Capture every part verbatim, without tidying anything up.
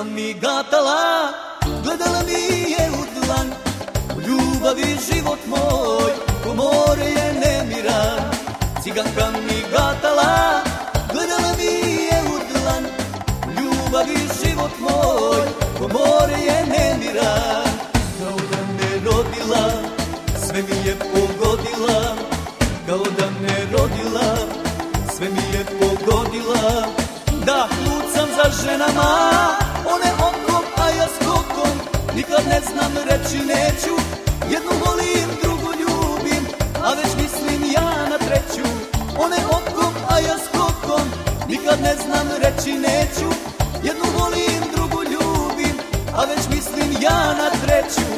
mi gatala, gledala mi je u dlan. U ljubavi život moj, ko more je nemiran. Ciganka mi gatala, gledala mi je u dlan. U ljubavi život moj, ko more je nemiran. Kao da me rodila, sve mi je pogodila. Kao da me rodila, sve mi je pogodila. Da hlucam za ženama, one okom, a ja skokom. Nikad ne znam reći neću, jednu volim, drugu ljubim, a već mislim ja na treću. One okom, a ja skokom. Nikad ne znam reći neću, jednu volim, drugu ljubim, a već mislim ja na treću.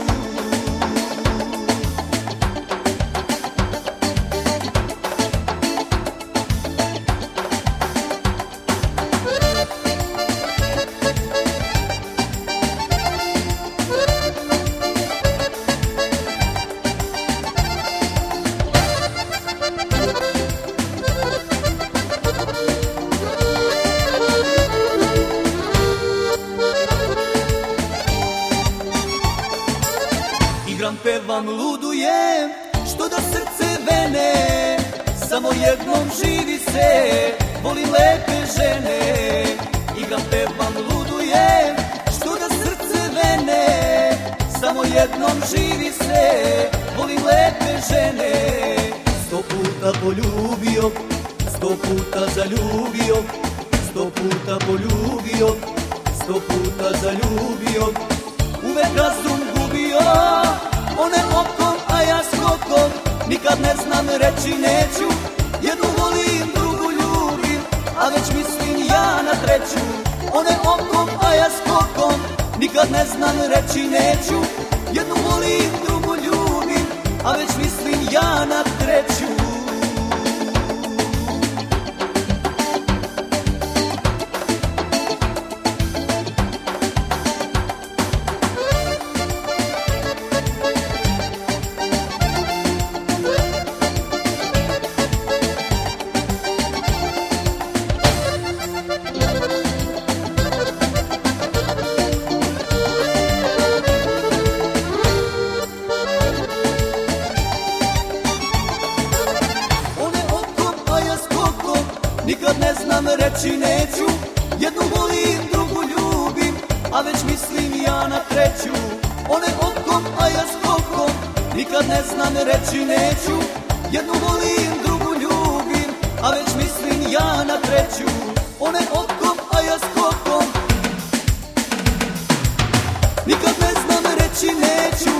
Igram, pevam, ludujem, što da srce vene. Samo jednom živi se, volim lepe žene. Igram, pevam, ludujem, što da srce vene. Samo jednom živi se, volim lepe žene. Sto puta poljubio, sto puta zaljubio. Sto puta poljubio, sto puta zaljubio. Uvek razum gubio, one okom, a ja skokom. Nikad ne znam reći neću, jednu volim, drugu ljubim, a već mislim ja na treću. One okom, a ja skokom. Nikad ne znam reći neću, jednu volim, drugu ljubim, a već mislim ja na treću. Nikad ne znam reći neću, jednu volim, drugu ljubim, a već mislim ja na treću. One okom, a ja skokom. Nikad ne znam reći neću, jednu volim, drugu ljubim, a već mislim ja na treću. One okom, a ja skokom. Nikad ne znam reći neću,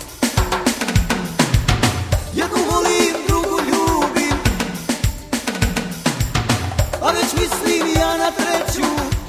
jednu volim, drugu ljubim, a već mislim ja na treću.